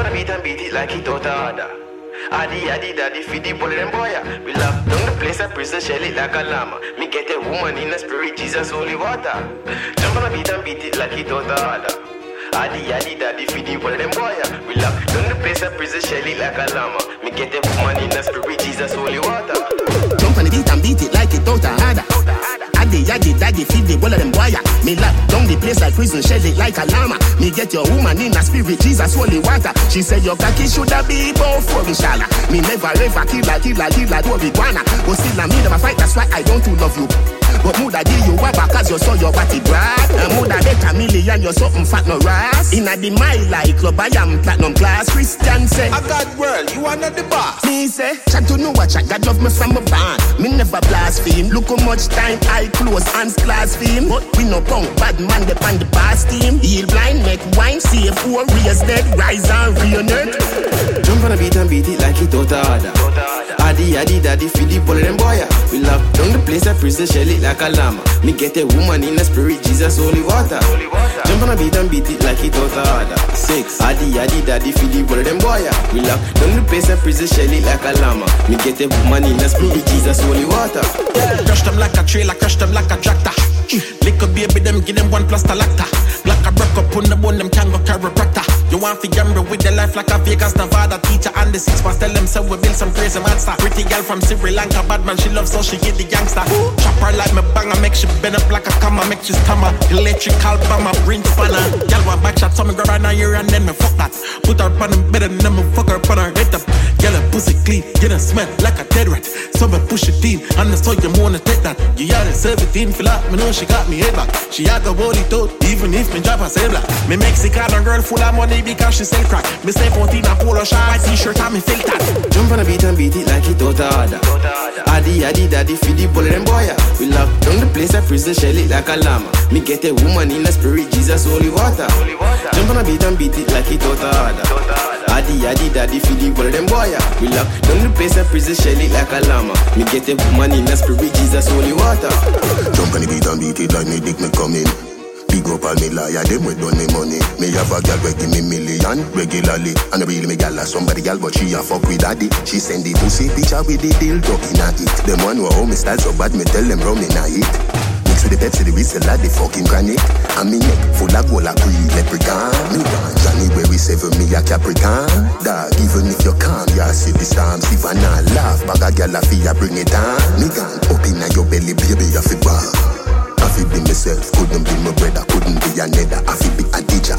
on the beat and beat it like it out of order. Addy, daddy, feed the bullet and boy. We lock down the place, I prison, shell it like a llama. Me get a woman in the spirit, Jesus, holy water. Jump on the beat and beat it like it out of order. Addy, daddy, feed the bullet and boy. We lock down the place, I prison, shell it like a llama. Me get a woman in the spirit, Jesus, holy water. Jump on the beat and beat it like it out of order. Addy, daddy, feed the bullet and boy. Me lock down the place like prison, shell it like a llama. Me get your woman in the spirit, Jesus, holy water. She said your cocky shoulda be both for inshallah. Me never ever kill a do iguana. But still I me never fight, that's why I don't to love you. But moulda give you wabba cause you saw your body brad. And moulda bet a million, you're something fat no ras. Inna the my like club, I am platinum class. Christian say, I got world, you are not the boss. Me say, chat to know what chat, God love me from a band. Me never blaspheme, look how much time I close, hands blaspheme. But we no punk, bad man depend the past team. Heal blind, make wine, save warriors dead, rise and reunite. Jump on the beat and beat it like it out of order. Addy, daddy, feed the bullet and boy. We lock down the place, I prison, shell it like a llama. Me get a woman in the spirit, Jesus, holy water. Jump on the beat and beat it like it out of order. 6. Addy, daddy, feed the bullet and boy. We lock down the place, I prison, shell it like a llama. Me get a woman in the spirit, Jesus, holy water. Crush them like a trailer, crush them like a tractor. Little baby, them give them one plus the lacta. Black a broke up on the bone, them can go chiropractor. You want to gamble with your life like a Vegas, Nevada teacher and the 6 pass. Tell them so we build some crazy monster. Pretty girl from Sri Lanka, bad man, she loves so she get the gangster. Chop her like me banger, make she bend up like a comma, make she stammer. Electrical bomber, bring spanner. Girl want back shot, so me grab her now here and then me fuck that. Put her on the bed and then me fuck her on her head up. Girl her pussy clean, get her smell like a dead rat. So me push it in, and I saw you wanna take that. You had a 17, feel like me know she got me head back. She had the body too, even if me drop her say black. Me Mexican girl full of money because she sell crack. Me say 14 a polo shirt, white t-shirt and me feel that. Jump on the beat and beat it like it out of order. Addy, daddy, feed the bullet and boy. We lock down the place, I prison, shell it like a llama. Me get a woman in the spirit, Jesus, holy water. Jump on the beat and beat it like it out of order. Addy, daddy, feed the bullet and boy. We lock down the place, I prison, shell it like a llama. Me get a woman in the spirit, Jesus, holy water. Jump on the beat and beat it like me dick me coming. Big up all me liar, them with done me money. Me have a girl wey give me million regularly. And I really me gal somebody gal, but she a fuck with daddy. She send the pussy picture with the deal talking at it. Them one who how me style so bad, me tell them rum in a hit. Mix with the Pepsi, the whistle like the fucking granite. And me neck full of gold like pre-leprechaun. Me want January 7, me a Capricorn. Dog, even if you can't, ya see the storms. If I not laugh, bag a gal a fee, bring it on. Me gone up in your belly, baby, you fi bar. I fi be myself, couldn't be my brother, couldn't be another. I fi be a DJ.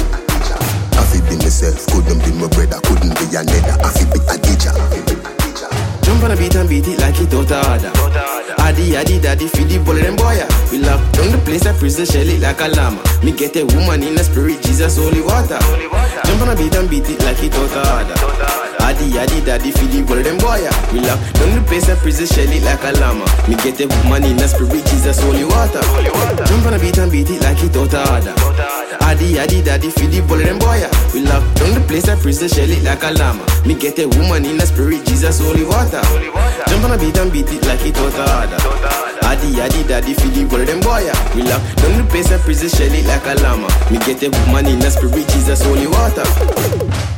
I fi be myself, couldn't be my brother, couldn't be another. I fi be a DJ. Jump on the beat and beat it like it out of order. Addy, daddy, feed the bullet and boy. We lock down the place, I prison, shell it like a llama. Me get a woman in the spirit, Jesus, holy water. Jump on the beat and beat it like it out of order. Addy, daddy, feed the bullet and boy. We lock down the place, I prison, shell it like a llama. Me get a woman in the spirit, Jesus, holy water. Jump on the beat and beat it like it out of order. Addy, daddy, feed the bullet and boy. We lock down the place, I prison, shell it like a llama. Me get a woman in the spirit, Jesus, holy water. Jump on the beat and beat it like it out of order. Addy, daddy, feed the bullet and boy. We lock down the place, I prison, shell it like a llama. Me get a woman in the spirit, Jesus, holy water.